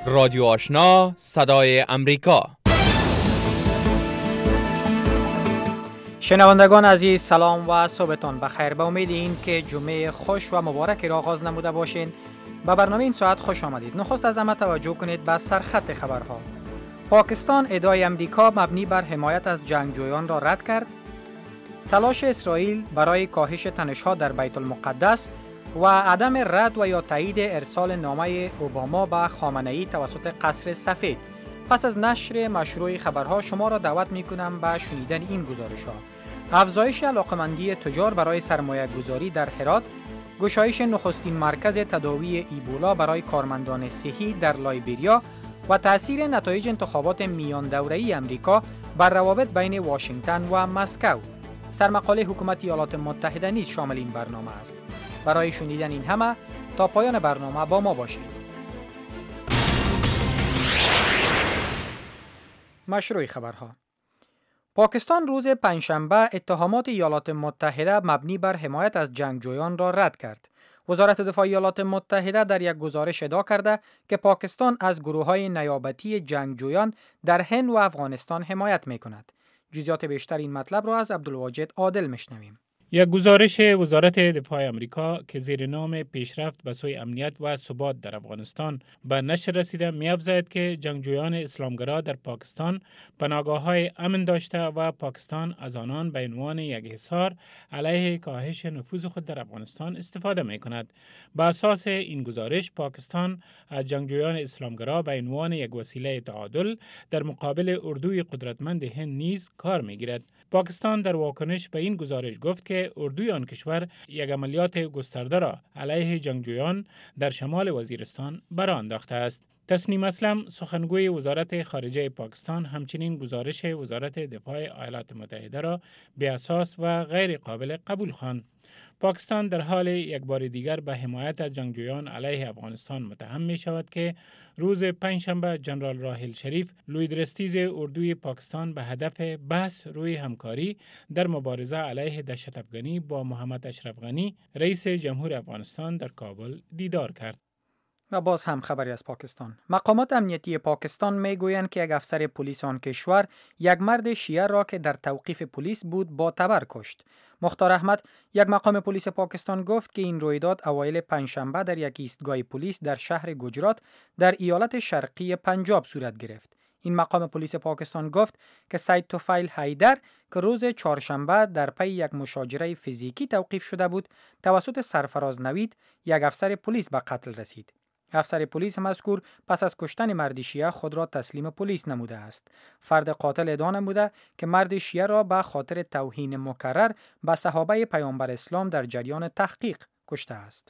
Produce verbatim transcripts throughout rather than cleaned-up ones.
رادیو آشنا صدای امریکا. شنوندگان عزیز، سلام و صبحتان بخیر. به امید این که جمعه خوش و مبارکی را آغاز نموده باشین. به برنامه این ساعت خوش آمدید. نخست از همه توجه کنید به سرخط خبرها. پاکستان ادعای امریکا مبنی بر حمایت از جنگجویان را رد کرد. تلاش اسرائیل برای کاهش تنش‌ها در بیت المقدس و عدم رد و یا تایید ارسال نامه اوباما به خامنه‌ای توسط قصر سفید. پس از نشر مشروع خبرها شما را دعوت می‌کنم به شنیدن این گزارش‌ها. افزایش علاقمندی تجار برای سرمایه گذاری در هرات، گشایش نخستین مرکز تداوی ایبولا برای کارمندان صحی در لایبریا و تأثیر نتایج انتخابات میان دوره‌ای امریکا بر روابط بین واشنگتن و مسکو. سرمقاله حکومت ایالات متحده نیز شامل این برنامه است. برای شنیدن این همه تا پایان برنامه با ما باشید. مشروع خبرها. پاکستان روز پنجشنبه اتهامات ایالات متحده مبنی بر حمایت از جنگجویان را رد کرد. وزارت دفاع ایالات متحده در یک گزارش ادعا کرده که پاکستان از گروه‌های نیابتی جنگجویان در هند و افغانستان حمایت می‌کند. جزئیات بیشتر این مطلب را از عبدالواجد عادل میشنویم. یک گزارش وزارت دفاع آمریکا که زیر نام پیشرفت به سوی امنیت و ثبات در افغانستان به نشر رسیده می‌افزاید که جنگجویان اسلامگرا در پاکستان پناهگاه‌های امن داشته و پاکستان از آنان به عنوان یک حصار علیه کاهش نفوذ خود در افغانستان استفاده می‌کند. به اساس این گزارش پاکستان از جنگجویان اسلامگرا به عنوان یک وسیله تعادل در مقابل اردوی قدرتمند هند نیز کار می‌گیرد. پاکستان در واکنش به این گزارش گفت که اردوی آن کشور یک عملیات گسترده را علیه جنگجویان در شمال وزیرستان برآ انداخته است. تسنیم اسلم سخنگوی وزارت خارجه پاکستان همچنین گزارش وزارت دفاع ایالات متحده را بی اساس و غیر قابل قبول خواند. پاکستان در حال یک بار دیگر به حمایت از جنگجویان علیه افغانستان متهم می شود که روز پنجشنبه جنرال راحیل شریف لویدرستیز اردوی پاکستان به هدف بحث روی همکاری در مبارزه علیه دهشت افغانی با محمد اشرف غنی رئیس جمهور افغانستان در کابل دیدار کرد. و باز هم خبری از پاکستان. مقامات امنیتی پاکستان میگویند که یک افسر پلیس آن کشور یک مرد شیعه را که در توقیف پلیس بود با تبر کشت. مختار احمد، یک مقام پلیس پاکستان، گفت که این رویداد اوایل پنجشنبه در یک ایستگاه پلیس در شهر گجرات در ایالت شرقی پنجاب صورت گرفت. این مقام پلیس پاکستان گفت که سید توفیل حیدر که روز چهارشنبه در پی یک مشاجره فیزیکی توقیف شده بود توسط سرفراز نوید، یک افسر پلیس به قتل رسید. افسر پلیس مذکور پس از کشتن مرد شیعه خود را تسلیم پلیس نموده است. فرد قاتل ادعا نموده که مرد شیعه را به خاطر توهین مکرر به صحابه پیامبر اسلام در جریان تحقیق کشته است.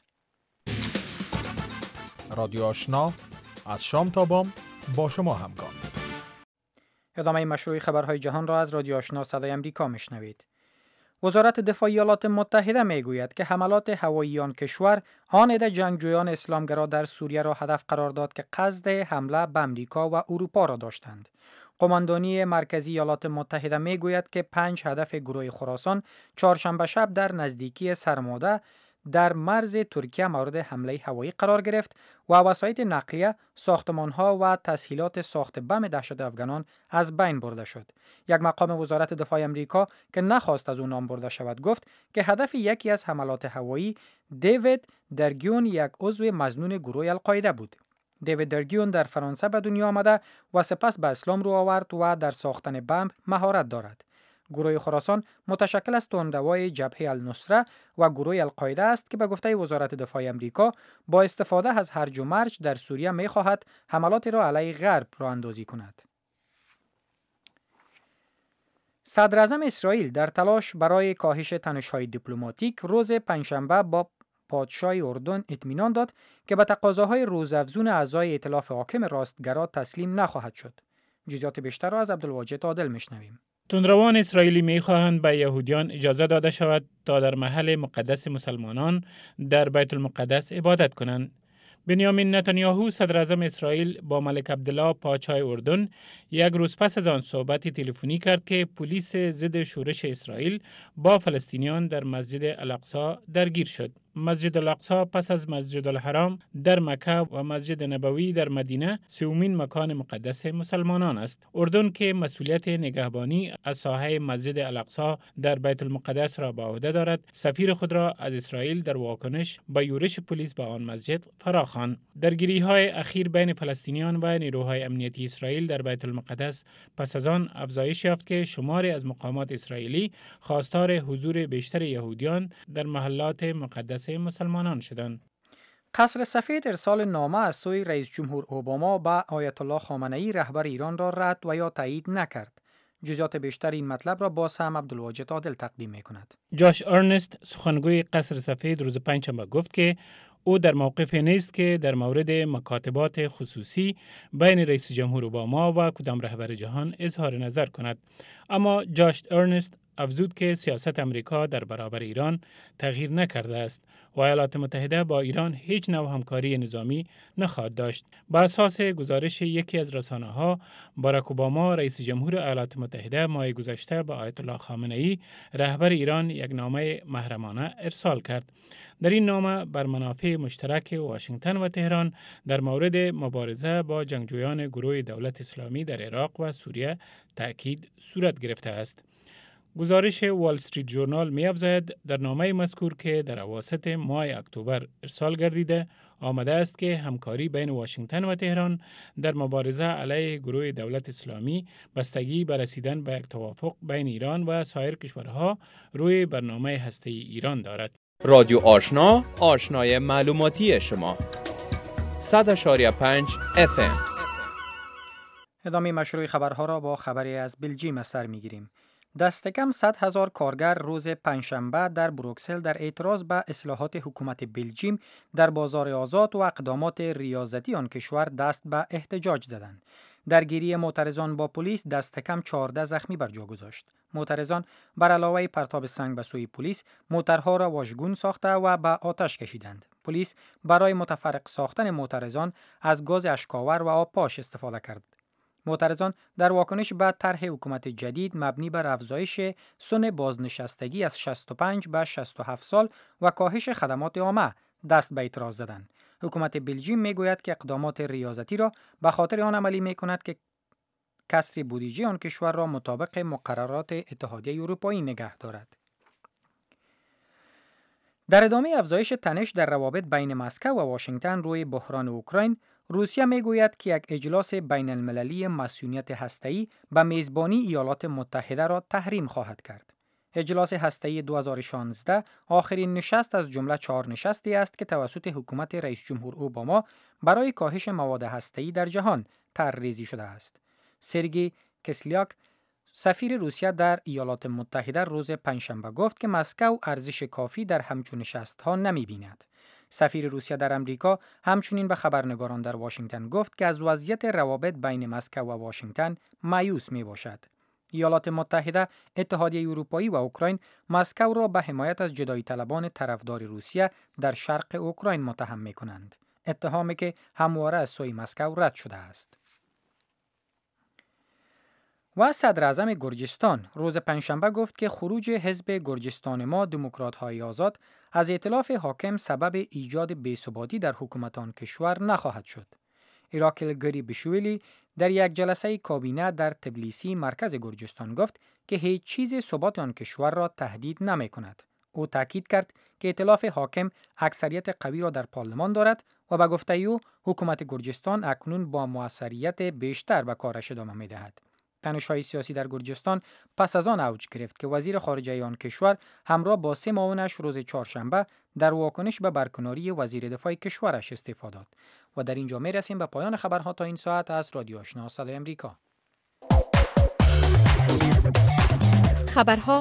رادیو آشنا از شام تا بام با شما همگام. ادامه مشروع خبرهای جهان را از رادیو آشنا صدای امریکا میشنوید. وزارت دفاع ایالات متحده میگوید که حملات هوایی آن کشور آن عده جنگجویان اسلامگرا در سوریه را هدف قرار داد که قصد حمله به امریکا و اروپا را داشتند. قماندانی مرکزی ایالات متحده میگوید که پنج هدف گروه خراسان چهارشنبه شب در نزدیکی سرماده در مرز ترکیه مورد حمله هوایی قرار گرفت و وسایط نقلیه، ساختمان‌ها و تسهیلات ساخت بم دهشت افغانان از بین برده شد. یک مقام وزارت دفاع آمریکا که نخواست از او نام برده شود گفت که هدف یکی از حملات هوایی دیوید درگیون، یک عضو مظنون گروه القاعده بود. دیوید درگیون در فرانسه به دنیا آمده و سپس به اسلام رو آورد و در ساختن بمب مهارت دارد. گروه خراسان متشکل از تندروای جبهه النصره و گروه القاعده است که به گفته وزارت دفاع آمریکا با استفاده از هرج و مرج در سوریه می‌خواهد حملات را علیه غرب راه اندازی کند. صدر اعظم اسرائیل در تلاش برای کاهش تنش‌های دیپلماتیک روز پنجشنبه با پادشاه اردن اطمینان داد که به تقاضاهای روزافزون اعضای ائتلاف حاکم راستگرا تسلیم نخواهد شد. جزئیات بیشتر را از عبدالواجد عادل میشنویم. تندروان اسرائیلی می‌خواهند به یهودیان اجازه داده شود تا در محل مقدس مسلمانان در بیت المقدس عبادت کنند. بنیامین نتانیاهو صدر اعظم اسرائیل با ملک عبدالله پادشاه اردن یک روز پس از آن صحبتی تلفنی کرد که پلیس ضد شورش اسرائیل با فلسطینیان در مسجد الاقصی درگیر شد. مسجد الاقصی پس از مسجد الحرام در مکه و مسجد نبوی در مدینه سومین مکان مقدس مسلمانان است. اردن که مسئولیت نگهبانی از ساحه مسجد الاقصی در بیت المقدس را به عهده دارد، سفیر خود را از اسرائیل در واکنش به یورش پلیس به آن مسجد فراخواند. درگیری‌های اخیر بین فلسطینیان و نیروهای امنیتی اسرائیل در بیت المقدس پس از آن افزایش یافت که شماری از مقامات اسرائیلی خواستار حضور بیشتر یهودیان در محلات مقدس مسلمانان شدند. قصر سفید ارسال نامه از سوی رئیس جمهور اوباما به آیت الله خامنه‌ای رهبر ایران را رد و یا تایید نکرد. جزئیات بیشتر این مطلب را با سام عبدالواجد عادل تقدیم می‌کند. جاش ارنست سخنگوی قصر سفید روز پنجشنبه گفت که او در موقفی نیست که در مورد مکاتبات خصوصی بین رئیس جمهور اوباما و کدام رهبر جهان اظهار نظر کند. اما جاش ارنست افزود که سیاست امریکا در برابر ایران تغییر نکرده است و ایالات متحده با ایران هیچ نوع همکاری نظامی نخواهد داشت. بر اساس گزارش یکی از رسانه‌ها، باراک اوباما رئیس جمهور ایالات متحده ماه گذشته به آیت الله خامنه‌ای رهبر ایران یک نامه محرمانه ارسال کرد. در این نامه بر منافع مشترک واشنگتن و تهران در مورد مبارزه با جنگجویان گروه دولت اسلامی در عراق و سوریه تأکید صورت گرفته است. گزارش وال استریت ژورنال می افزاید در نامه مذکور که در اواسط ماه اکتبر ارسال گردیده آمده است که همکاری بین واشنگتن و تهران در مبارزه علیه گروه دولت اسلامی بستگی به رسیدن به یک توافق بین ایران و سایر کشورها روی برنامه هسته‌ای ایران دارد. رادیو آشنا، آشنای معلوماتی شما. صد و پنج اف ام. ادامه مشروع خبرها را با خبری از بلژیم سر می‌گیریم. دست کم صد هزار کارگر روز پنجشنبه در بروکسل در اعتراض به اصلاحات حکومت بلژیم در بازار آزاد و اقدامات ریاضتی آن کشور دست به احتجاج زدند. درگیری معترضان با پلیس دست کم چهارده زخمی بر جا گذاشت. معترضان بر علاوه پرتاب سنگ به سوی پلیس، موترها را واژگون ساخته و به آتش کشیدند. پلیس برای متفرق ساختن معترضان از گاز اشک‌آور و آب پاش استفاده کرد. معترضان در واکنش به طرح حکومت جدید مبنی بر افزایش سن بازنشستگی از شصت و پنج به شصت و هفت سال و کاهش خدمات عامه دست به اعتراض زدند. حکومت بلژیم میگوید که اقدامات ریاضتی را به خاطر آن عملی میکند که کسری بودجه آن کشور را مطابق مقررات اتحادیه اروپایی نگه دارد. در ادامه افزایش تنش در روابط بین مسکو و واشنگتن روی بحران اوکراین، روسیه میگوید که یک اجلاس بین المللی مسئولیت هسته‌ای به میزبانی ایالات متحده را تحریم خواهد کرد. اجلاس هسته‌ای دو هزار و شانزده آخرین نشست از جمله چهار نشستی است که توسط حکومت رئیس جمهور اوباما برای کاهش مواد هسته‌ای در جهان طرح‌ریزی شده است. سرگئی کسلیاک، سفیر روسیه در ایالات متحده روز پنجشنبه گفت که مسکو ارزش کافی در همچون نشست‌ها نمی‌بیند. سفیر روسیه در امریکا همچنین به خبرنگاران در واشنگتن گفت که از وضعیت روابط بین مسکو و واشنگتن مایوس میباشد. ایالات متحده، اتحادیه اروپایی و اوکراین مسکو را به حمایت از جدایی طلبان طرفدار روسیه در شرق اوکراین متهم می‌کنند. اتهامی که همواره از سوی مسکو رد شده است. و صدر اعظم گرجستان روز پنجشنبه گفت که خروج حزب گرجستان ما دموکرات‌های آزاد از ائتلاف حاکم سبب ایجاد بی‌ثباتی در حکومت آن کشور نخواهد شد. ایراکل گریبشویلی در یک جلسه کابینه در تبلیسی مرکز گرجستان گفت که هیچ چیز ثبات آن کشور را تهدید نمی‌کند. او تاکید کرد که ائتلاف حاکم اکثریت قوی را در پارلمان دارد و به گفته او حکومت گرجستان اکنون با موثریت بیشتر به کارش ادامه می‌دهد. تنش‌های سیاسی در گرجستان پس از آن اوج گرفت که وزیر خارجه آن کشور همراه با سه معاونش روز چهارشنبه در واکنش به برکناری وزیر دفاع کشورش استعفا داد. و در اینجا می رسیم به پایان خبرها تا این ساعت از رادیو آشنا صدای امریکا. خبرها،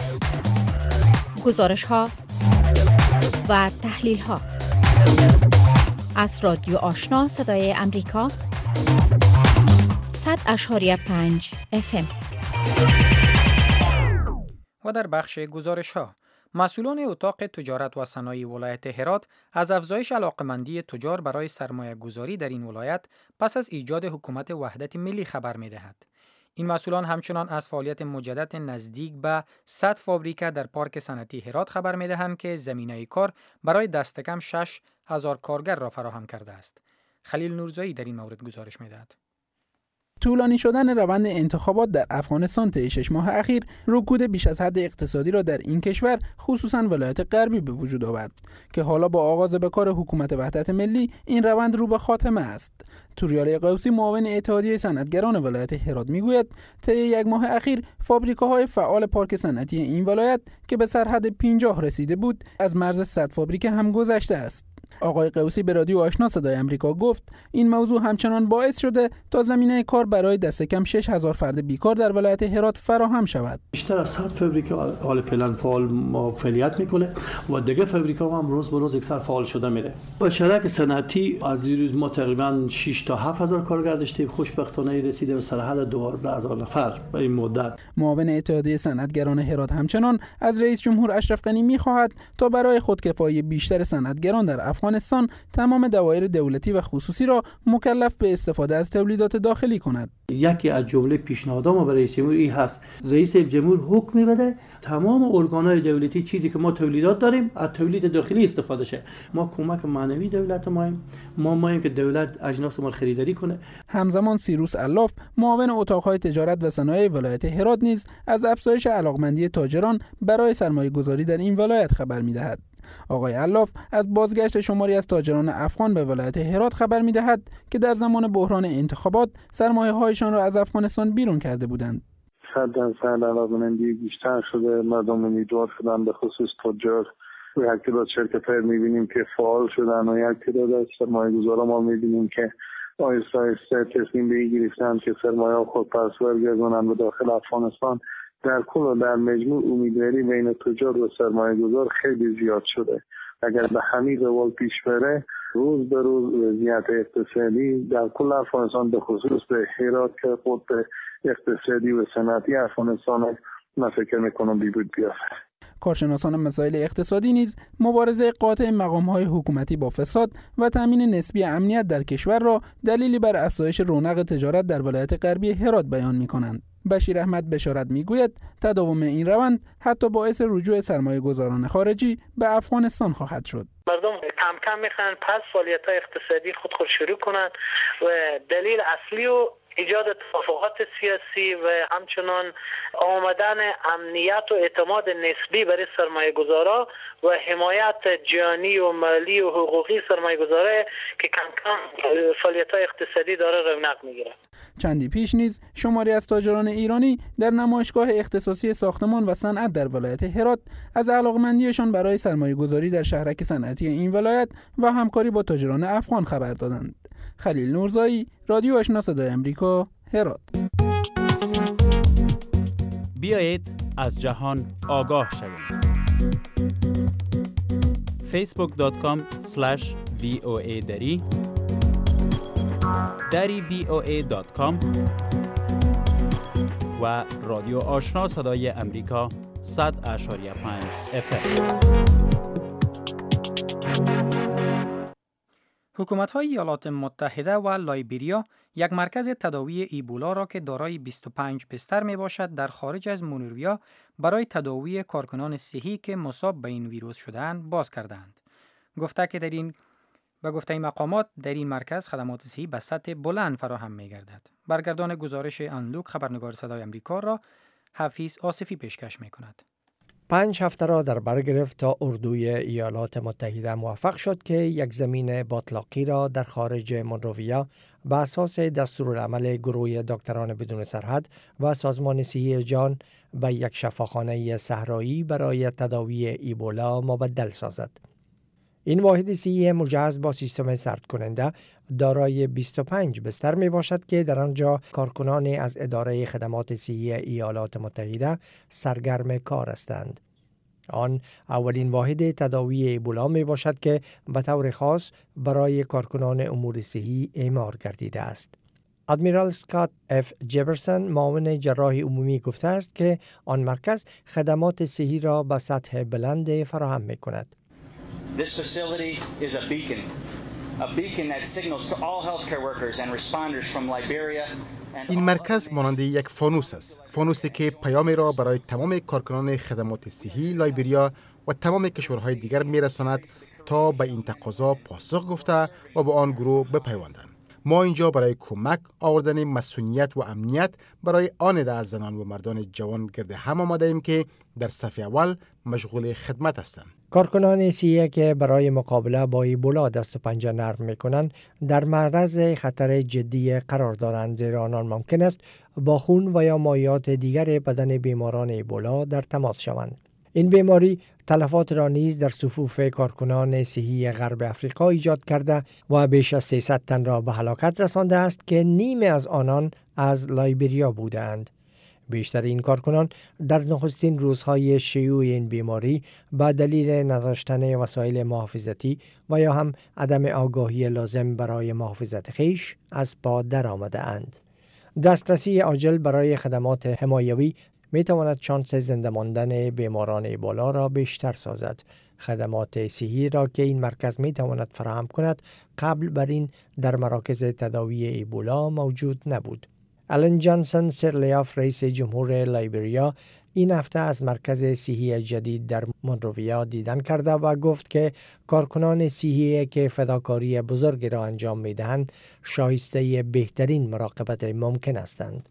گزارش‌ها و تحلیل‌ها از رادیو آشنا صدای امریکا صد اشاریه پنج اف ام. و در بخش گزارش ها، مسئولان اتاق تجارت و صنایع ولایت هرات از افزایش علاقمندی تجار برای سرمایه گذاری در این ولایت پس از ایجاد حکومت وحدت ملی خبر می دهد. این مسئولان همچنان از فعالیت مجدد نزدیک به صد فابریکه در پارک صنعتی هرات خبر می‌دهند که زمینه کار برای دست کم شش هزار کارگر را فراهم کرده است. خلیل نورزایی در این مورد گزارش می‌دهد. طولانی شدن روند انتخابات در افغانستان طی شش ماه اخیر رکود بیش از حد اقتصادی را در این کشور خصوصاً ولایت غربی به وجود آورد که حالا با آغاز به کار حکومت وحدت ملی این روند رو به خاتمه است. توریال قوسی معاون اتحادیه صنعتگران ولایت هرات میگوید طی یک ماه اخیر فابریکه‌های فعال پارک صنعتی این ولایت که به سرحد پنجاه رسیده بود از مرز صد فابریکه هم گذشته است. آقای قوسی به رادیو آشنا صدای امریکا گفت این موضوع همچنان باعث شده تا زمینه کار برای دست کم شش هزار فرد بیکار در ولایت هرات فراهم شود. بیشتر از صد فابریکه حال فعلا فعال فعالیت میکنه و دیگه فابریکه هم روز به روز اکثر فعال شده میره. با شرکت صنعتی از روز ما تقریبا شش تا هفت هزار کارگر داشتیم، خوشبختانه رسیده به سرحد دوازده هزار نفر به این مدت. معاون اتحادیه صنعتگران هرات همچنان از رئیس جمهور اشرف غنی میخواهد تا برای خودکفایی بیشتر صنعتگران در افغانستان تمام دوایر دولتی و خصوصی را مکلف به استفاده از تولیدات داخلی کند. یکی از جمله پیشنهادام برای رئیس جمهور این هست رئیس جمهور حکم می‌بده تمام ارگان‌های دولتی چیزی که ما تولیدات داریم از تولید داخلی استفاده شه. ما کمک معنوی دولت مایم، ما مایم که دولت اجناس ما خریداری کنه. همزمان سیروس الاف معاون اتاق‌های تجارت و صنایع ولایت هرات نیز از افزایش علاقمندی تاجران برای سرمایه‌گذاری در این ولایت خبر می‌دهد. آقای الاف از بازگشت شماری از تاجران افغان به ولایت هرات خبر می‌دهد که در زمان بحران انتخابات سرمایه‌هایشان را از افغانستان بیرون کرده بودند. صد درصد علاقمندی بیشتر شده، مردم امیدوار شدن، به خصوص تجار و یک تعداد شرکت‌ها می‌بینیم که فعال شدن و یک تعداد از سرمایه‌گذاران ما می‌بینیم که آیسته آیسته تصمیم به این گرفتن که سرمایه خود پس برگردونن به داخل افغانستان. در کل و در مجموع امیدواری بین تجار و سرمایه‌گذار خیلی زیاد شده. اگر به همین روال پیش بره روز به روز وضعیت اقتصادی در کل افغانستان به خصوص به هرات که خود اقتصادی و صنعتی افغانستان من فکر میکنم بیبود بیافته. کارشناسان مسائل اقتصادی نیز مبارزه قاطع مقام‌های حکومتی با فساد و تامین نسبی امنیت در کشور را دلیلی بر افزایش رونق تجارت در ولایت غربی هرات بیان می‌کنند. بشیر احمد بشارت میگوید تداوم این روند حتی باعث رجوع سرمایه‌گذاران خارجی به افغانستان خواهد شد. مردم کم کم میخوان پس فعالیت‌های اقتصادی خود خود شروع کنند و دلیل اصلی و ایجاد توافقات سیاسی و همچنان آمدن امنیت و اعتماد نسبی برای سرمایه‌گذارا و حمایت جانی و مالی و حقوقی سرمایه‌گذارا که کم کم فعالیت‌های اقتصادی داره رونق میگیره. چندی پیش نیز شماری از تاجران ایرانی در نمایشگاه اختصاصی ساختمان و صنعت در ولایت هرات از علاقمندیشان برای سرمایه‌گذاری در شهرک صنعتی این ولایت و همکاری با تاجران افغان خبر دادند. خلیل نورزایی، رادیو آشنا صدای امریکا، هرات. بیایید از جهان آگاه شویم. فیسبوک دات کام اسلش وی او ای دری دری وی او ای دات کام و رادیو آشنا صدای امریکا صد اشاری پنج اف ام. حکومت‌های ایالات متحده و لایبریا یک مرکز تداوی ایبولا را که دارای بیست و پنج بستر میباشد در خارج از مونرویا برای تداوی کارکنان صحی که مصاب به این ویروس شده‌اند باز کردند. گفته که در این به گفته مقامات در این مرکز خدمات صحی به سطح بلند فراهم می‌گردد. برگردان گزارش انلوک خبرنگار صدای امریکا را حفیظ آصفی پیشکش می‌کند. پنج هفته را در بر گرفت تا اردوی ایالات متحده موفق شد که یک زمین باطلاقی را در خارج مونرویا به اساس دستورالعمل گروه دکتران بدون سرحد و سازمان صحی جهان به یک شفاخانه صحرایی برای تداوی ایبولا مبدل سازد. این واحد صحی مجهز با سیستم سرد کننده دارای بیست و پنج بستر می باشد که در آنجا کارکنان از اداره خدمات صحی ایالات متحده سرگرم کار هستند. آن اولین واحد تداوی ایبولا می باشد که به طور خاص برای کارکنان امور صحی اعمار گردیده است. ادمیرال اسکات اف جبرسون معاون جراح عمومی گفته است که آن مرکز خدمات صحی را به سطح بلند فراهم می کند. This facility is a beacon این مرکز مانند یک فانوس است. فانوسی که پیامی را برای تمام کارکنان خدمات صحی لایبریا و تمام کشورهای دیگر میرساند تا به این تقاضا پاسخ گفته و به آن گروه بپیوندند. ما اینجا برای کمک آوردن مسئولیت و امنیت برای آن عده از زنان و مردان جوان گرد هم آمده ایم که در صف اول مشغول خدمت هستند. کارکنان صحی که برای مقابله با ایبولا دست و پنجه نرم میکنند در معرض خطر جدی قرار دارند، زیرا آنان ممکن است با خون و یا مایعات دیگر بدن بیماران ایبولا در تماس شوند. این بیماری تلفات را نیز در صفوف کارکنان صحی غرب افریقا ایجاد کرده و بیش از سیصد تن را به هلاکت رسانده است که نیمه از آنان از لایبریا بودند. بیشتر این کارکنان در نخستین روزهای شیوع این بیماری به دلیل نداشتن وسایل محافظتی و یا هم عدم آگاهی لازم برای محافظت خویش از پا در آمده اند. دسترسی عاجل برای خدمات حمایوی می تواند شانس زنده ماندن بیماران ایبولا را بیشتر سازد. خدمات صحی را که این مرکز می تواند فراهم کند قبل بر این در مراکز تداوی ایبولا موجود نبود. آلن جانسون سرلیاف رئیس جمهور لایبریا این هفته از مرکز صحی جدید در مونروویا دیدن کرده و گفت که کارکنان صحی که فداکاری بزرگی را انجام می دهند شایسته بهترین مراقبت ممکن هستند.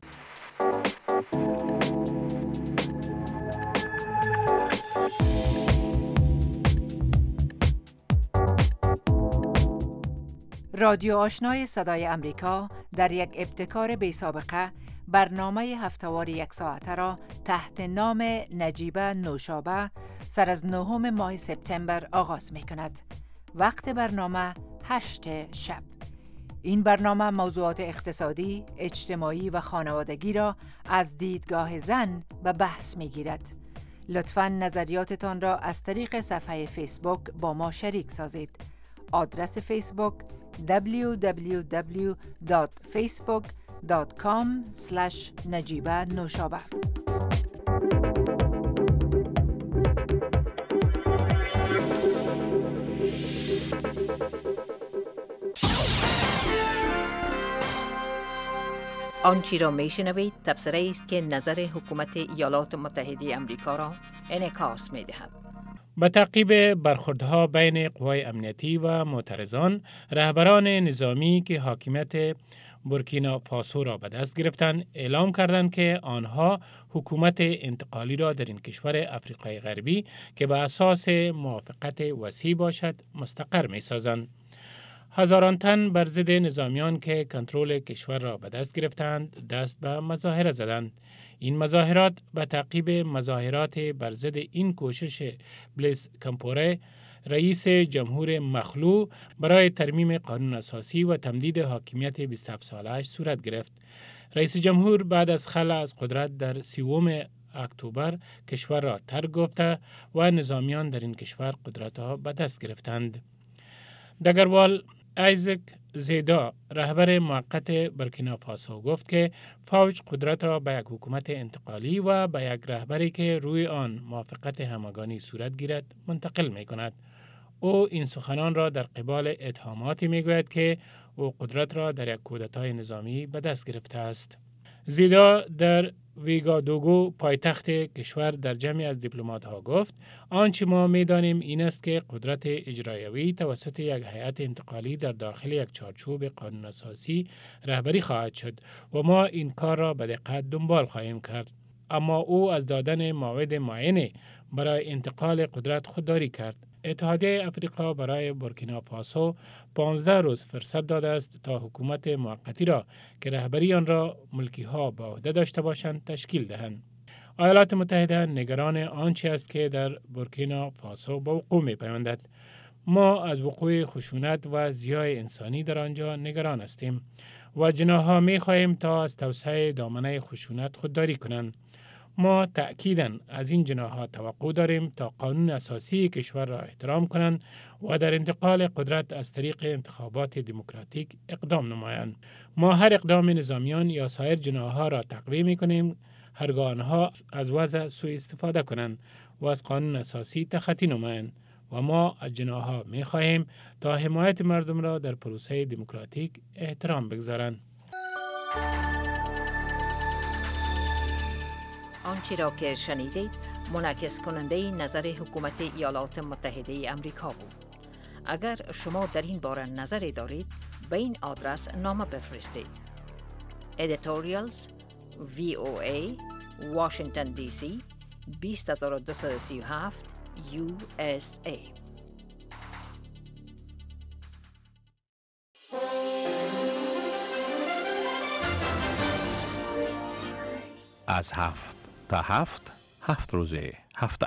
رادیو آشنای صدای امریکا در یک ابتکار بی سابقه برنامه هفته‌وار یک ساعته را تحت نام نجیبه نوشابه سر از نهم ماه سپتامبر آغاز می کند. وقت برنامه هشت شب. این برنامه موضوعات اقتصادی، اجتماعی و خانوادگی را از دیدگاه زن به بحث می گیرد. لطفاً نظریاتتان را از طریق صفحه فیسبوک با ما شریک سازید. آدرس فیسبوک دبلیو دبلیو دبلیو دات فیسبوک دات کام اسلش نجیبه نوشابه. آنچی را می شنوید تبصره است که نظر حکومت ایالات متحده امریکا را انعکاس می دهد. به تعقیب برخوردها بین قوای امنیتی و معترضان، رهبران نظامی که حاکمیت بورکینافاسو را به دست گرفتند اعلام کردند که آنها حکومت انتقالی را در این کشور افریقای غربی که به اساس موافقت وسیع باشد مستقر می سازند. هزاران تن بر ضد نظامیان که کنترل کشور را به دست گرفتند دست به مظاهره زدند. این مظاهرات به تعقیب مظاهرات بر ضد این کوشش بلیس کمپوره، رئیس جمهور مخلوع برای ترمیم قانون اساسی و تمدید حاکمیت بیست و هفت ساله‌اش صورت گرفت. رئیس جمهور بعد از خلع از قدرت در سیوم اکتبر کشور را ترک گفته و نظامیان در این کشور قدرت را به دست گرفتند. دگروال ایزک زیدا رهبر موقت بورکینافاسو گفت که فوج قدرت را به یک حکومت انتقالی و به یک رهبری که روی آن موافقت همگانی صورت گیرد منتقل می کند. او این سخنان را در قبال اتهاماتی می گوید که او قدرت را در یک کودتای نظامی به دست گرفته است. زیدا در ویگادوگو پایتخت کشور در جمعی از دیپلمات ها گفت آنچه ما می دانیم این است که قدرت اجرایوی توسط یک هیئت انتقالی در داخل یک چارچوب قانون اساسی رهبری خواهد شد و ما این کار را به دقت دنبال خواهیم کرد. اما او از دادن موعد معینی برای انتقال قدرت خودداری کرد. اتحادیه افریقا برای بورکینافاسو پانزده روز فرصت داده است تا حکومت موقتی را که رهبری آن را ملکی ها به عهده داشته باشند تشکیل دهند. ایالات متحده نگران آنچه است که در بورکینافاسو به وقوع می پیوندد. ما از وقوع خشونت و ضیاع انسانی در آنجا نگران هستیم و جناح‌ها می خواهیم تا از توسعه دامنه خشونت خودداری کنند. ما تأکیداً از این جناح‌ها توقع داریم تا قانون اساسی کشور را احترام کنند و در انتقال قدرت از طریق انتخابات دموکراتیک اقدام نمایند. ما هر اقدام نظامیان یا سایر جناح‌ها را تقویه می‌کنیم هرگاه آنها از وضع سوء استفاده کنند و از قانون اساسی تخطی نمایند. و ما از جناح‌ها می‌خواهیم تا حمایت مردم را در پروسه دموکراتیک احترام بگذارند. آنچه را که شنیدید منعکس کننده نظر حکومت ایالات متحده امریکا بود. اگر شما در این باره نظری دارید به این آدرس نامه بفرستید. Editorials وی او ای Washington دی سی بیست هزار و دویست و سی و هفت یو اس ای. از هفت تا هفت هفت روزه هفته.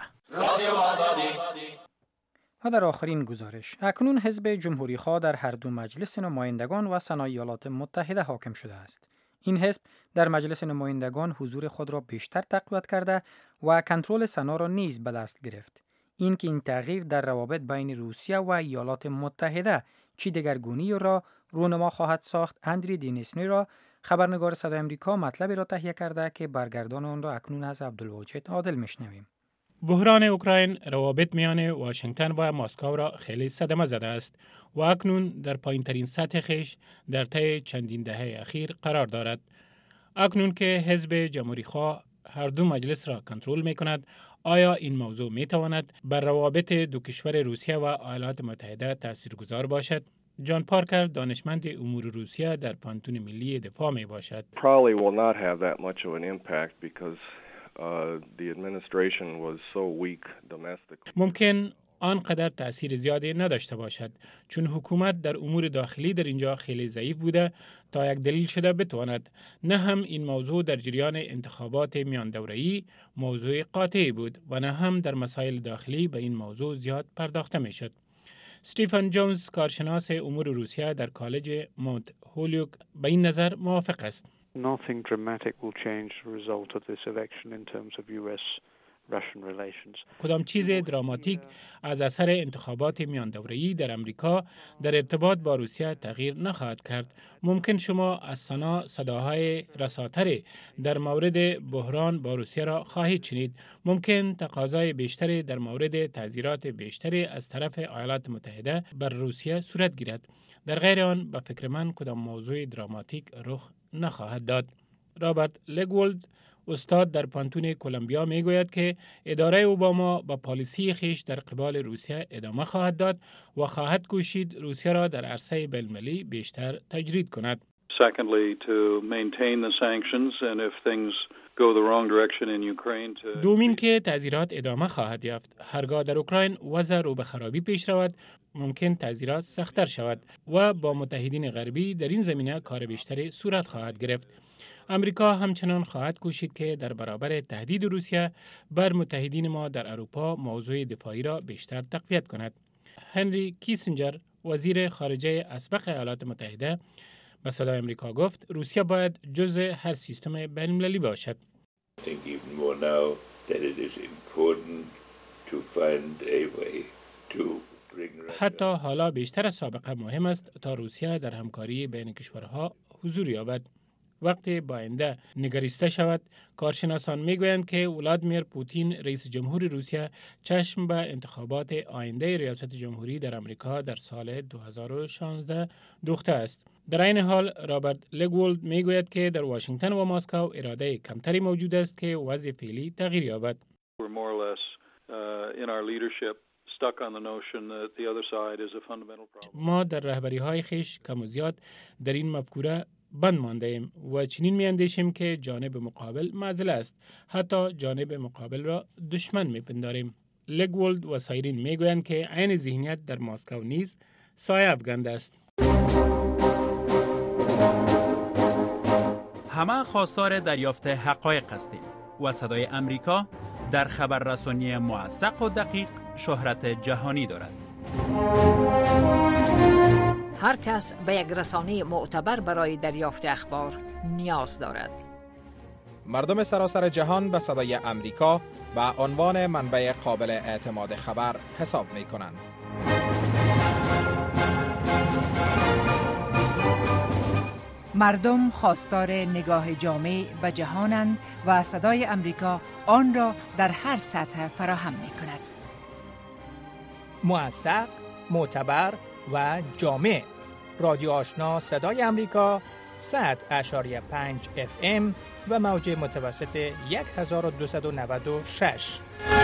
و در آخرین گزارش، اکنون حزب جمهوری‌خواه در هر دو مجلس نمایندگان و سنا ایالات متحده حاکم شده است. این حزب در مجلس نمایندگان حضور خود را بیشتر تقویت کرده و کنترل سنا را نیز به دست گرفت. این که این تغییر در روابط بین روسیه و ایالات متحده چی دگرگونی را رونما خواهد ساخت، اندری دینیسنی را خبرنگار صدای آمریکا مطلبی را تهیه کرده که برگردان آن را اکنون از عبدالواجد عادل میشنویم. بحران اوکراین روابط میان واشنگتن و مسکو را خیلی صدمه زده است و اکنون در پایین‌ترین سطح خویش در طی چندین دهه اخیر قرار دارد. اکنون که حزب جمهوری‌خواه هر دو مجلس را کنترل می‌کند، آیا این موضوع می‌تواند بر روابط دو کشور روسیه و ایالات متحده تاثیرگذار باشد؟ جان پارکر دانشمند امور روسیه در پانتون ملی دفاع می باشد. Probably will not have that much of an impact because uh, the administration was so weak domestically. ممکن آنقدر تأثیر زیادی نداشته باشد چون حکومت در امور داخلی در اینجا خیلی ضعیف بوده تا یک دلیل شده بتواند. نه هم این موضوع در جریان انتخابات میان دوره‌ای موضوع قاطعی بود و نه هم در مسائل داخلی به این موضوع زیاد پرداخته می شد. استیفن جونز کارشناس امور روسیه در کالج مونت هولیوک به این نظر موافق است. Nothing dramatic will change the result of this election in terms of U S Russian relations. کدام چیز دراماتیک از اثر انتخابات میان دوره‌ای در امریکا در ارتباط با روسیه تغییر نخواهد کرد. ممکن شما از سنا صداهای رساتر در مورد بحران با روسیه را خواهید شنید. ممکن تقاضای بیشتری در مورد تعزیرات بیشتری از طرف ایالات متحده بر روسیه صورت گیرد. در غیر آن به فکر من کدام موضوع دراماتیک رخ نخواهد داد. رابرت لگولد استاد در پانتون کلمبیا می گوید که اداره اوباما با پالیسی خیش در قبال روسیه ادامه خواهد داد و خواهد کوشید روسیه را در عرصه بین‌المللی بیشتر تجرید کند. Secondly, to maintain the sanctions and if things go the wrong direction in Ukraine to دومین که تعزیرات ادامه خواهد یافت. هرگاه در اوکراین وضع رو به خرابی پیش رود، ممکن تعزیرات سخت‌تر شود و با متحدین غربی در این زمینه کار بیشتری صورت خواهد گرفت. امریکا همچنان خواهد کوشید که در برابر تهدید روسیه بر متحدین ما در اروپا موضوع دفاعی را بیشتر تقویت کند. هنری کیسینجر وزیر خارجه اسبق ایالات متحده به صدای امریکا گفت روسیه باید جزء هر سیستم بین‌المللی باشد. حتی حالا بیشتر از سابقه مهم است تا روسیه در همکاری بین کشورها حضور یابد. وقتی با آینده نگریسته شود، کارشناسان میگویند که ولادیمیر پوتین رئیس جمهور روسیه چشم به انتخابات آینده ریاست جمهوری در آمریکا در سال دو هزار و شانزده دوخته است. در این حال رابرت لگولد میگوید که در واشنگتن و مسکو اراده کمتری موجود است که وضع فعلی تغییر یابد. ما در رهبری‌های خیش کم و زیاد در این مفکوره بند مانده ایم و چنین می اندیشیم که جانب مقابل معضل است. حتی جانب مقابل را دشمن می پنداریم. لگولد و سایرین می گویند که عین ذهنیت در مسکو نیز سایه افکنده است. همه خواستار دریافت حقایق هستیم و صدای امریکا در خبررسانی موثق و دقیق شهرت جهانی دارد. هر کس به یک رسانه معتبر برای دریافت اخبار نیاز دارد. مردم سراسر جهان به صدای امریکا و عنوان منبع قابل اعتماد خبر حساب می کنند. مردم خواستار نگاه جامع به جهانند و صدای امریکا آن را در هر سطح فراهم می کند. موثق، معتبر و جامع. رادیو آشنا صدای امریکا صد اشاری پنج اف ام و موج متوسط هزار و دویست و نود و شش.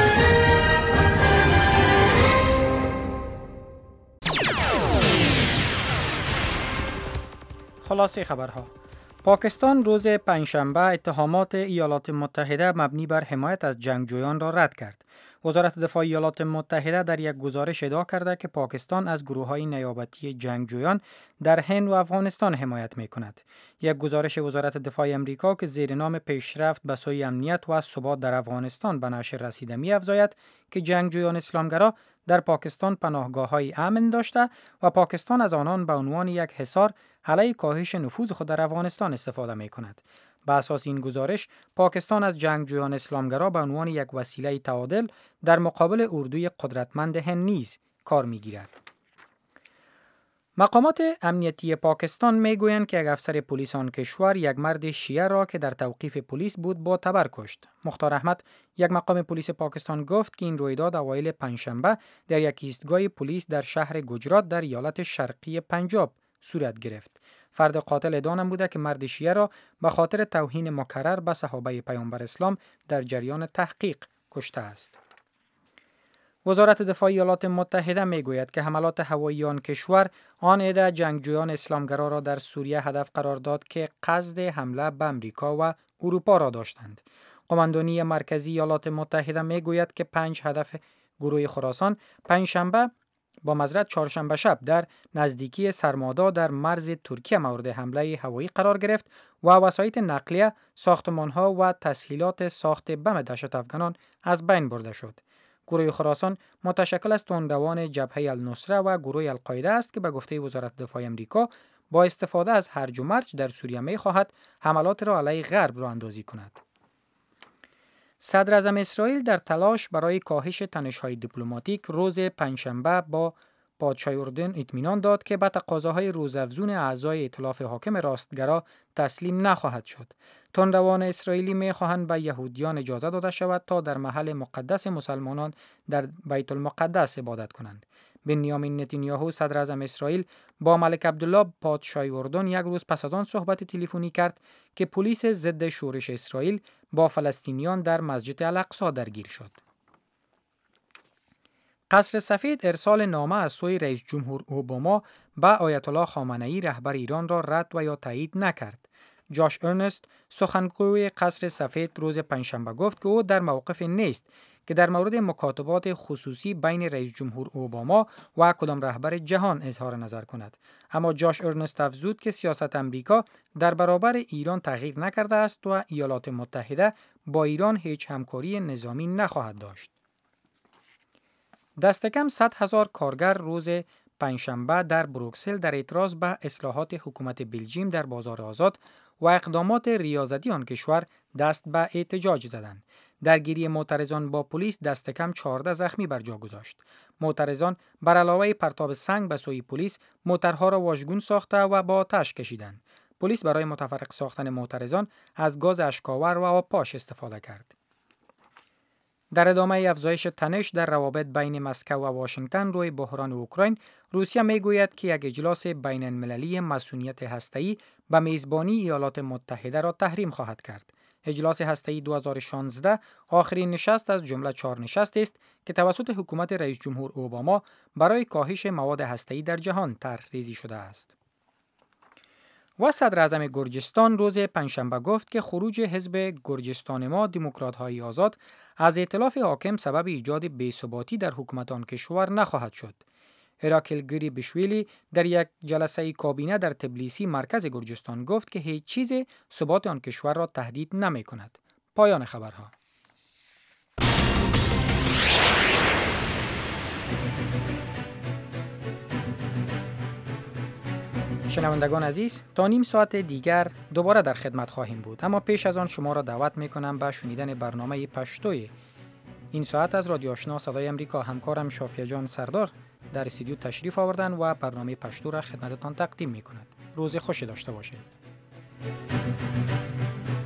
خلاصه خبرها. پاکستان روز پنجشنبه اتهامات ایالات متحده مبنی بر حمایت از جنگجویان را رد کرد. وزارت دفاع ایالات متحده در یک گزارش ادعا کرده که پاکستان از گروه‌های نیابتی جنگجویان در هند و افغانستان حمایت می‌کند. یک گزارش وزارت دفاع آمریکا که زیر نام پیشرفت به سوی امنیت و ثبات در افغانستان به نشر رسیده می‌افزاید که جنگجویان اسلامگرا در پاکستان پناهگاه‌های امن داشته و پاکستان از آنان به عنوان یک حصار علیه کاهش نفوذ خود در افغانستان استفاده می‌کند. بر اساس این گزارش، پاکستان از جنگجویان اسلامگرا به عنوان یک وسیله تعادل در مقابل اردوی قدرتمند هند نیز کار می‌گیرد. مقامات امنیتی پاکستان میگویند که یک افسر پلیس آن کشور یک مرد شیعه را که در توقیف پلیس بود با تبر کشت. مختار احمد، یک مقام پلیس پاکستان، گفت که این رویداد اوایل پنجشنبه در یک ایستگاه پلیس در شهر گجرات در ایالت شرقی پنجاب صورت گرفت. فرد قاتل ادعا نموده که مرد شیعه را به خاطر توهین مکرر به صحابه پیامبر اسلام در جریان تحقیق کشته است. وزارت دفاع ایالات متحده میگوید که حملات هوایی آن کشور آن عده جنگجویان اسلامگرا را در سوریه هدف قرار داد که قصد حمله به امریکا و اروپا را داشتند. قماندانی مرکزی ایالات متحده میگوید که پنج هدف گروه خراسان پنجشنبه با معذرت چهارشنبه شب در نزدیکی سرمادا در مرز ترکیه مورد حمله هوایی قرار گرفت و وسایط نقلیه، ساختمان‌ها و تسهیلات ساخت بم دهشت افغانان از بین برده شد. گروه خراسان متشکل از تندروان جبهه النصره و گروه القاعده است که به گفته وزارت دفاع آمریکا با استفاده از هرج و مرج در سوریه می‌خواهد حملات را علیه غرب راه اندازی کند. صدر اعظم اسرائیل در تلاش برای کاهش تنش‌های دیپلماتیک روز پنجشنبه با پادشاه اردن اطمینان داد که به تقاضاهای روزافزون اعضای ائتلاف حاکم راستگرا تسلیم نخواهد شد. تندروان اسرائیلی می‌خواهند به یهودیان اجازه داده شود تا در محل مقدس مسلمانان در بیت المقدس عبادت کنند. بنیامین نتانیاهو صدر اعظم اسرائیل با ملک عبدالله پادشاه اردن یک روز پس از آن صحبت تلفنی کرد که پلیس ضد شورش اسرائیل با فلسطینیان در مسجد الاقصی درگیر شد. قصر سفید ارسال نامه از سوی رئیس جمهور اوباما به آیت الله خامنه‌ای رهبر ایران را رد و یا تایید نکرد. جاش ارنست سخنگوی قصر سفید روز پنجشنبه گفت که او در موقف نیست که در مورد مکاتبات خصوصی بین رئیس جمهور اوباما و کدام رهبر جهان اظهار نظر کند. اما جاش ارنست افزود که سیاست امریکا در برابر ایران تغییر نکرده است و ایالات متحده با ایران هیچ همکاری نظامی نخواهد داشت. دست کم صد هزار کارگر روز پنجشنبه در بروکسل در اعتراض به اصلاحات حکومت بلژیم در بازار آزاد و اقدامات ریاضتی آن کشور دست به احتجاج زدند. درگیری معترضان با پلیس دست کم چهارده زخمی بر جا گذاشت. معترضان بر علاوه پرتاب سنگ به سوی پلیس موترها را واژگون ساخته و با آتش کشیدند. پلیس برای متفرق ساختن معترضان از گاز اشک‌آور و آب پاش استفاده کرد. در ادامه افزایش تنش در روابط بین مسکو و واشنگتن روی بحران اوکراین، روسیه میگوید که یک اجلاس بین المللی مسئولیت هسته‌ای به میزبانی ایالات متحده را تحریم خواهد کرد. اجلاس هسته‌ای دو هزار و شانزده آخرین نشست از جمله چهار نشست است که توسط حکومت رئیس جمهور اوباما برای کاهش مواد هسته‌ای در جهان طرح‌ریزی شده است. و صدر اعظم گرجستان روز پنجشنبه گفت که خروج حزب گرجستان ما دموکرات‌های آزاد از ائتلاف حاکم سبب ایجاد بی‌ثباتی در حکومت آن کشور نخواهد شد. هراکل گریبشویلی در یک جلسه کابینه در تبلیسی مرکز گرجستان گفت که هیچ چیز ثبات آن کشور را تهدید نمی‌کند. پایان خبرها. شنوندگان عزیز، تا نیم ساعت دیگر دوباره در خدمت خواهیم بود، اما پیش از آن شما را دعوت می‌کنم به شنیدن برنامه پشتوی این ساعت از رادیو آشنا صدای امریکا. همکارم شافیه جان سردار در استودیو تشریف آوردن و برنامه پشتو را خدمتتان تقدیم می‌کند. روز خوشی داشته باشید.